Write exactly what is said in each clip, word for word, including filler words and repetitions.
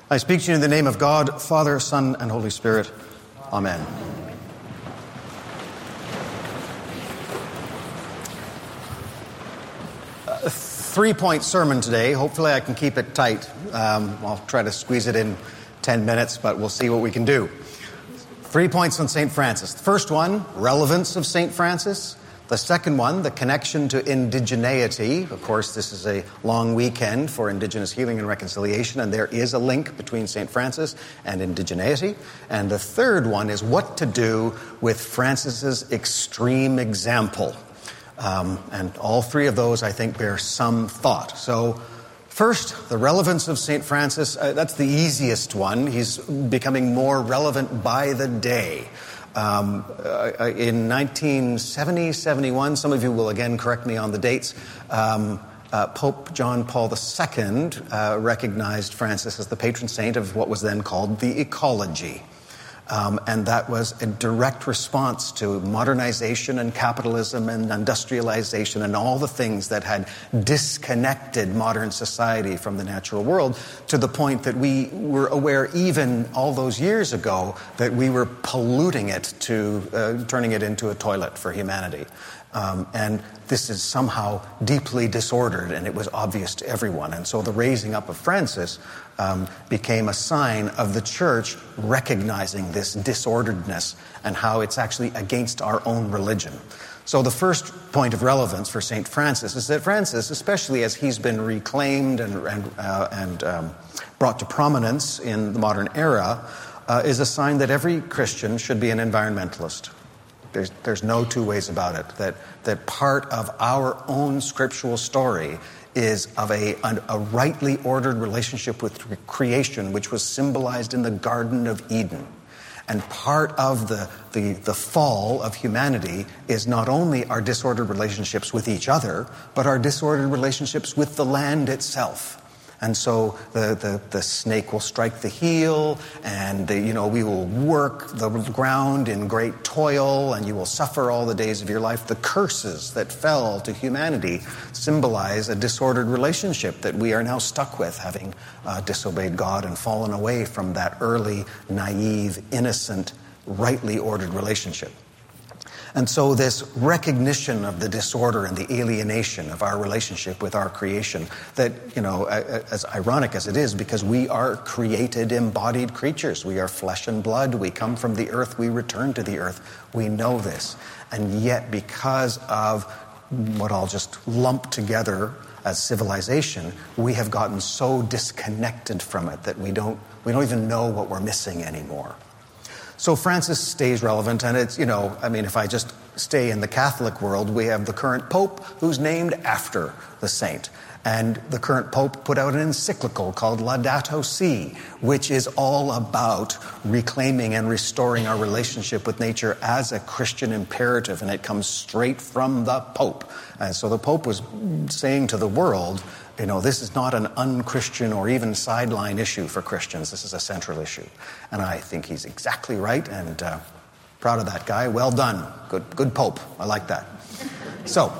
I speak to you in the name of God, Father, Son, and Holy Spirit. Amen. A three-point sermon today. Hopefully I can keep it tight. Um, I'll try to squeeze it in ten minutes, but we'll see what we can do. Three points on Saint Francis. The first one, relevance of Saint Francis. The second one, the connection to indigeneity. Of course, this is a long weekend for Indigenous healing and reconciliation, and there is a link between Saint Francis and indigeneity. And the third one is what to do with Francis's extreme example. Um, and all three of those, I think, bear some thought. So, first, the relevance of Saint Francis. Uh, that's the easiest one. He's becoming more relevant by the day. Um, uh, in nineteen seventy, seventy-one, some of you will again correct me on the dates, um, uh, Pope John Paul the Second uh, recognized Francis as the patron saint of what was then called the ecology. Um, and that was a direct response to modernization and capitalism and industrialization and all the things that had disconnected modern society from the natural world, to the point that we were aware even all those years ago that we were polluting it to uh, turning it into a toilet for humanity. Um, and this is somehow deeply disordered, and it was obvious to everyone. And so the raising up of Francis um, became a sign of the Church recognizing this disorderedness and how it's actually against our own religion. So the first point of relevance for Saint Francis is that Francis, especially as he's been reclaimed and, and, uh, and um, brought to prominence in the modern era, uh, is a sign that every Christian should be an environmentalist. There's, there's no two ways about it, that, that part of our own scriptural story is of a, a, a rightly ordered relationship with creation, which was symbolized in the Garden of Eden. And part of the, the, the fall of humanity is not only our disordered relationships with each other, but our disordered relationships with the land itself. And so the, the, the snake will strike the heel, and the, you know we will work the ground in great toil, and you will suffer all the days of your life. The curses that fell to humanity symbolize a disordered relationship that we are now stuck with, having uh, disobeyed God and fallen away from that early, naive, innocent, rightly ordered relationship. And so this recognition of the disorder and the alienation of our relationship with our creation, that, you know, as ironic as it is, because we are created, embodied creatures. We are flesh and blood. We come from the earth. We return to the earth. We know this. And yet, because of what I'll just lump together as civilization, we have gotten so disconnected from it that we don't, we don't even know what we're missing anymore. So Francis stays relevant, and it's, you know, I mean, if I just stay in the Catholic world, we have the current Pope who's named after the saint. And the current Pope put out an encyclical called Laudato Si, which is all about reclaiming and restoring our relationship with nature as a Christian imperative, and it comes straight from the Pope. And so the Pope was saying to the world, you know, this is not an unchristian or even sideline issue for Christians. This is a central issue. And I think he's exactly right, and uh, proud of that guy. Well done. Good, good Pope. I like that. So,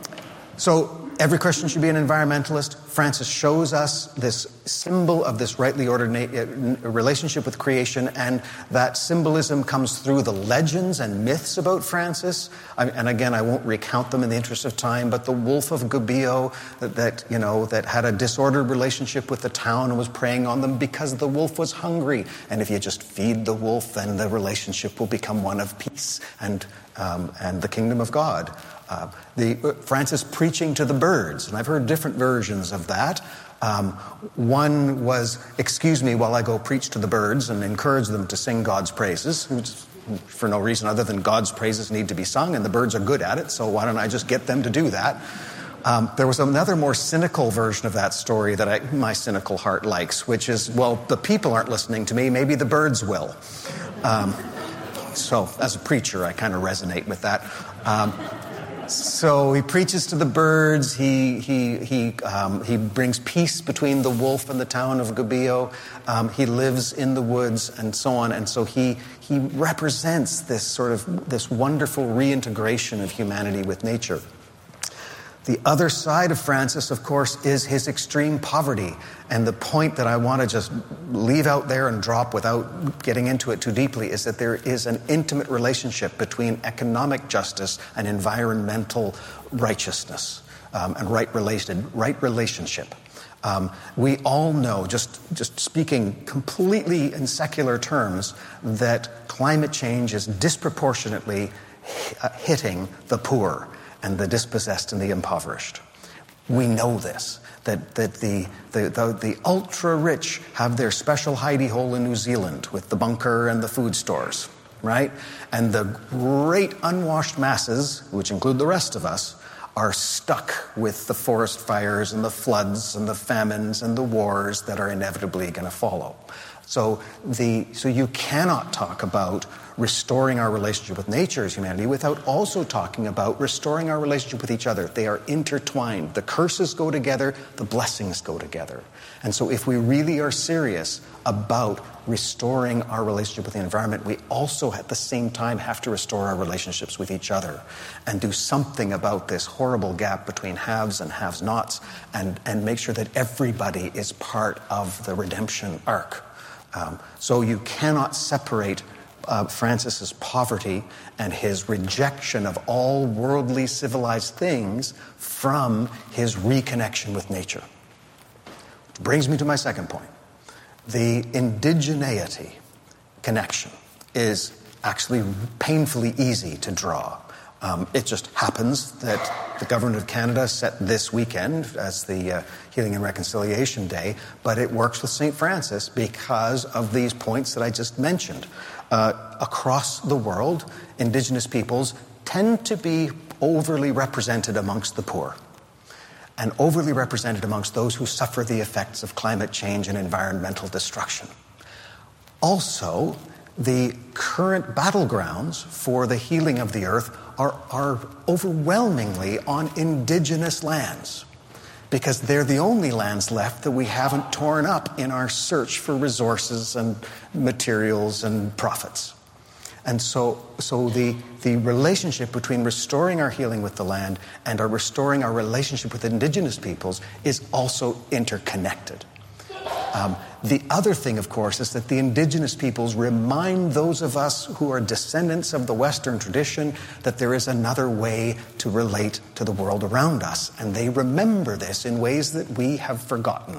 so every Christian should be an environmentalist. Francis shows us this symbol of this rightly ordered na- relationship with creation, and that symbolism comes through the legends and myths about Francis. I, and again, I won't recount them in the interest of time, but the wolf of Gubbio that, that you know that had a disordered relationship with the town and was preying on them because the wolf was hungry. And if you just feed the wolf, then the relationship will become one of peace and um, and the kingdom of God. Uh, the uh, Francis preaching to the birds, and I've heard different versions of that. Um, one was, excuse me while I go preach to the birds and encourage them to sing God's praises, which for no reason other than God's praises need to be sung, and the birds are good at it, so why don't I just get them to do that? Um, there was another more cynical version of that story that I, my cynical heart likes, which is, well, the people aren't listening to me, maybe the birds will. Um, so as a preacher, I kind of resonate with that. Um, So he preaches to the birds. He he he um, he brings peace between the wolf and the town of Gubbio. Um, he lives in the woods and so on. And so he he represents this sort of this wonderful reintegration of humanity with nature. The other side of Francis, of course, is his extreme poverty. And the point that I want to just leave out there and drop without getting into it too deeply is that there is an intimate relationship between economic justice and environmental righteousness, um, and right related, right relationship. Um, we all know, just, just speaking completely in secular terms, that climate change is disproportionately uh, hitting the poor and the dispossessed and the impoverished. We know this, that, that the, the, the, the ultra-rich have their special hidey hole in New Zealand with the bunker and the food stores, right? And the great unwashed masses, which include the rest of us, are stuck with the forest fires and the floods and the famines and the wars that are inevitably going to follow. So, the, so you cannot talk about restoring our relationship with nature as humanity without also talking about restoring our relationship with each other. They are intertwined. The curses go together, the blessings go together. And so if we really are serious about restoring our relationship with the environment, we also at the same time have to restore our relationships with each other and do something about this horrible gap between haves and have-nots, and, and make sure that everybody is part of the redemption arc. Um, so you cannot separate Uh, Francis's poverty and his rejection of all worldly civilized things from his reconnection with nature. Which brings me to my second point. The indigeneity connection is actually painfully easy to draw. Um, it just happens that the Government of Canada set this weekend as the uh, Healing and Reconciliation Day, but it works with Saint Francis because of these points that I just mentioned. Uh, across the world, Indigenous peoples tend to be overly represented amongst the poor and overly represented amongst those who suffer the effects of climate change and environmental destruction. Also, the current battlegrounds for the healing of the earth are, are overwhelmingly on indigenous lands, because they're the only lands left that we haven't torn up in our search for resources and materials and profits. And so, so the, the relationship between restoring our healing with the land and our restoring our relationship with indigenous peoples is also interconnected. Um, the other thing, of course, is that the indigenous peoples remind those of us who are descendants of the Western tradition that there is another way to relate to the world around us. And they remember this in ways that we have forgotten.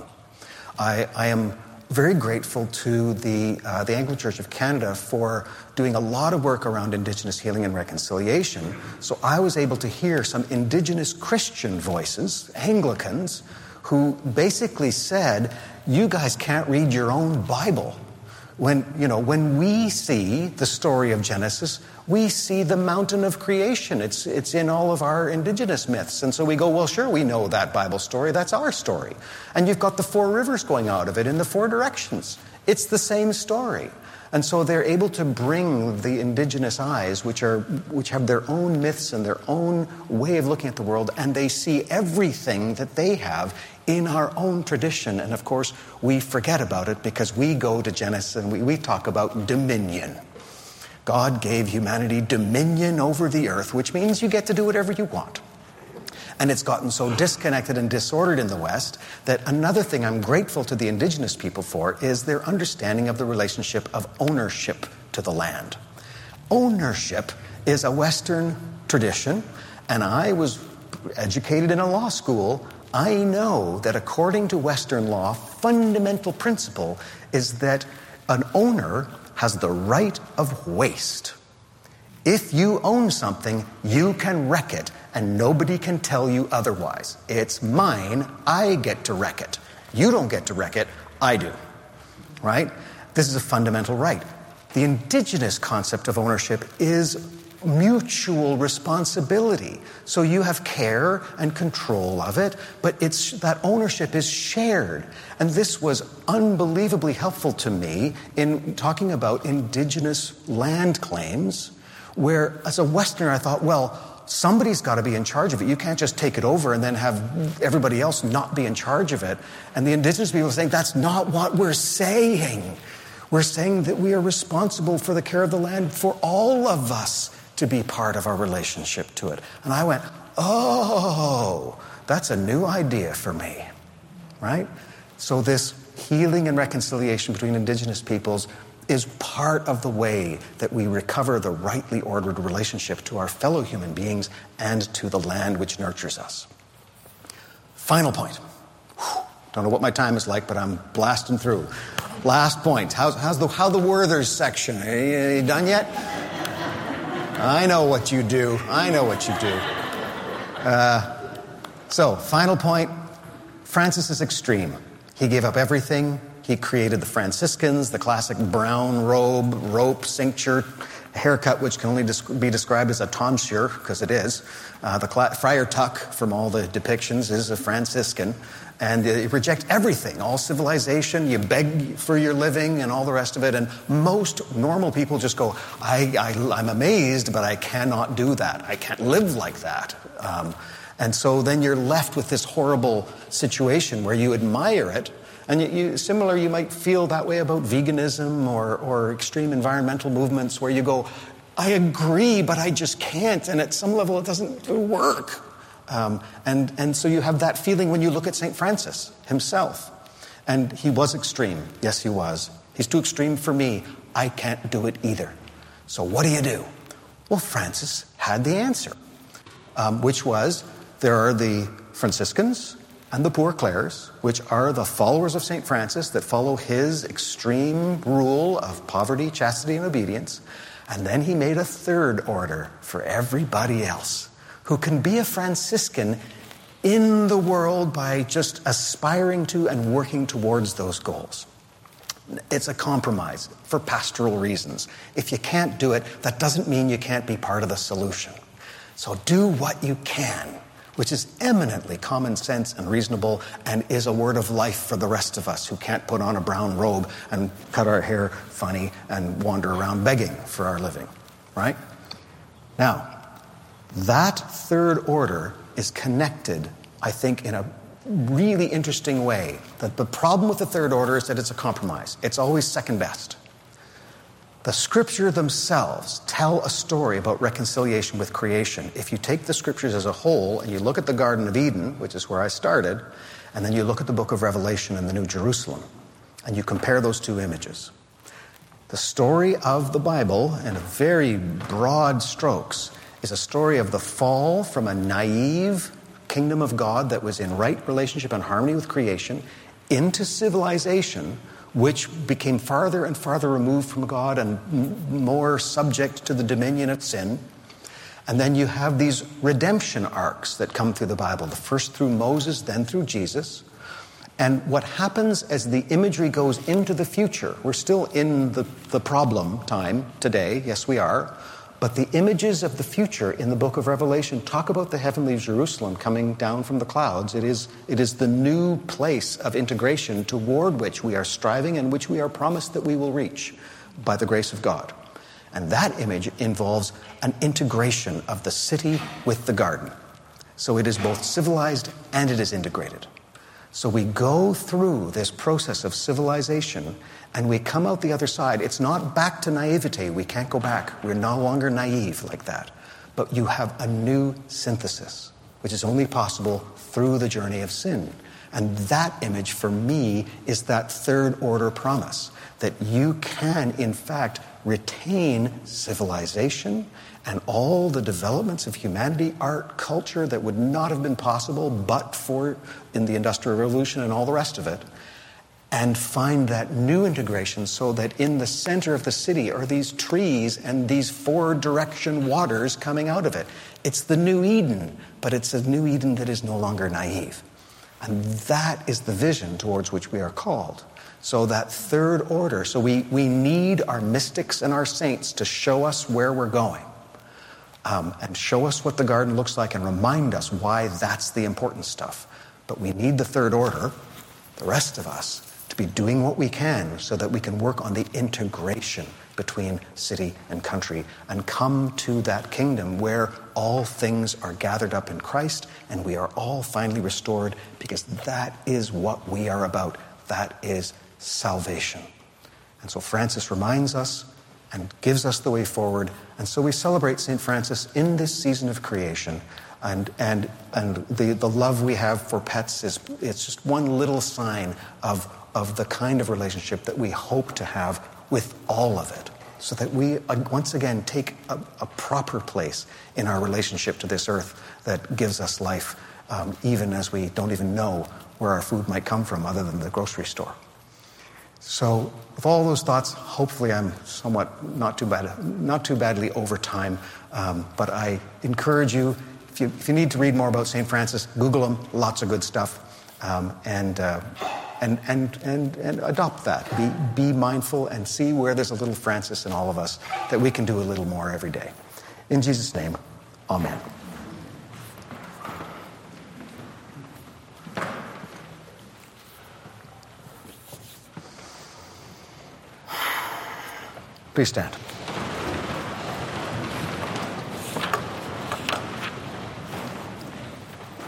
I, I am very grateful to the, uh, the Anglican Church of Canada for doing a lot of work around Indigenous healing and reconciliation. So I was able to hear some Indigenous Christian voices, Anglicans, who basically said, you guys can't read your own Bible. When, you know, when we see the story of Genesis, we see the mountain of creation. It's, it's in all of our indigenous myths. And so we go, well, sure, we know that Bible story. That's our story. And you've got the four rivers going out of it in the four directions. It's the same story. And so they're able to bring the indigenous eyes, which are which have their own myths and their own way of looking at the world, and they see everything that they have in our own tradition. And of course, we forget about it because we go to Genesis and we, we talk about dominion. God gave humanity dominion over the earth, which means you get to do whatever you want. And it's gotten so disconnected and disordered in the West that another thing I'm grateful to the indigenous people for is their understanding of the relationship of ownership to the land. Ownership is a Western tradition, and I was educated in a law school. I know that according to Western law, fundamental principle is that an owner has the right of waste. If you own something, you can wreck it, and nobody can tell you otherwise. It's mine, I get to wreck it. You don't get to wreck it, I do. Right? This is a fundamental right. The indigenous concept of ownership is mutual responsibility. So you have care and control of it, but it's that ownership is shared. And this was unbelievably helpful to me in talking about indigenous land claims, where as a Westerner I thought, well, somebody's got to be in charge of it. You can't just take it over and then have everybody else not be in charge of it. And the indigenous people are saying, that's not what we're saying. We're saying that we are responsible for the care of the land for all of us to be part of our relationship to it. And I went, oh, that's a new idea for me, right? So this healing and reconciliation between Indigenous peoples is part of the way that we recover the rightly ordered relationship to our fellow human beings and to the land which nurtures us. Final point. Whew. Don't know what my time is like, but I'm blasting through. Last point. How's, how's the, how the Werther's section? Are you, are you done yet? I know what you do. I know what you do. Uh, so, final point. Francis is extreme. He gave up everything. He created the Franciscans, the classic brown robe, rope, cincture, haircut, which can only be described as a tonsure, because it is. Uh, the cla- Friar Tuck, from all the depictions, is a Franciscan. And you reject everything, all civilization, you beg for your living and all the rest of it. And most normal people just go, I, I, I'm amazed, but I cannot do that. I can't live like that. Um, and so then you're left with this horrible situation where you admire it. And you, you, similar, you might feel that way about veganism or, or extreme environmental movements where you go, I agree, but I just can't. And at some level, it doesn't work. Um, and, and so you have that feeling when you look at Saint Francis himself. And he was extreme. Yes, he was. He's too extreme for me. I can't do it either. So what do you do? Well, Francis had the answer, um, which was there are the Franciscans and the Poor Clares, which are the followers of Saint Francis that follow his extreme rule of poverty, chastity, and obedience. And then he made a third order for everybody else who can be a Franciscan in the world by just aspiring to and working towards those goals. It's a compromise for pastoral reasons. If you can't do it, that doesn't mean you can't be part of the solution. So do what you can, which is eminently common sense and reasonable and is a word of life for the rest of us who can't put on a brown robe and cut our hair funny and wander around begging for our living, right? Now, that third order is connected, I think, in a really interesting way. That the problem with the third order is that it's a compromise. It's always second best. The scripture themselves tell a story about reconciliation with creation. If you take the scriptures as a whole and you look at the Garden of Eden, which is where I started, and then you look at the book of Revelation and the New Jerusalem, and you compare those two images. The story of the Bible, in very broad strokes, is a story of the fall from a naive kingdom of God that was in right relationship and harmony with creation into civilization, which became farther and farther removed from God and m- more subject to the dominion of sin. And then you have these redemption arcs that come through the Bible, the first through Moses, then through Jesus. And what happens as the imagery goes into the future, we're still in the, the problem time today, yes we are, but the images of the future in the book of Revelation talk about the heavenly Jerusalem coming down from the clouds. It is, it is the new place of integration toward which we are striving and which we are promised that we will reach by the grace of God. And that image involves an integration of the city with the garden. So it is both civilized and it is integrated. So we go through this process of civilization and we come out the other side. It's not back to naivete. We can't go back. We're no longer naive like that. But you have a new synthesis, which is only possible through the journey of sin. And that image, for me, is that third order promise that you can, in fact, retain civilization and all the developments of humanity, art, culture that would not have been possible but for in the Industrial Revolution and all the rest of it, and find that new integration so that in the center of the city are these trees and these four-direction waters coming out of it. It's the new Eden, but it's a new Eden that is no longer naive. And that is the vision towards which we are called. So that third order, so we, we need our mystics and our saints to show us where we're going. Um, and show us what the garden looks like and remind us why that's the important stuff. But we need the third order, the rest of us, to be doing what we can so that we can work on the integration between city and country and come to that kingdom where all things are gathered up in Christ and we are all finally restored, because that is what we are about. That is salvation. And so Francis reminds us and gives us the way forward. And so we celebrate Saint Francis in this season of creation And, and, and the, the love we have for pets is it's just one little sign of, of the kind of relationship that we hope to have with all of it, so that we, uh, once again, take a, a proper place in our relationship to this earth that gives us life, um, even as we don't even know where our food might come from other than the grocery store. So with all those thoughts, hopefully I'm somewhat not too bad, not too badly over time, um, but I encourage you, if you, if you need to read more about Saint Francis, Google him, lots of good stuff, um, and, uh, and, and, and, and adopt that. Be, be mindful and see where there's a little Francis in all of us that we can do a little more every day. In Jesus' name, amen. Please stand.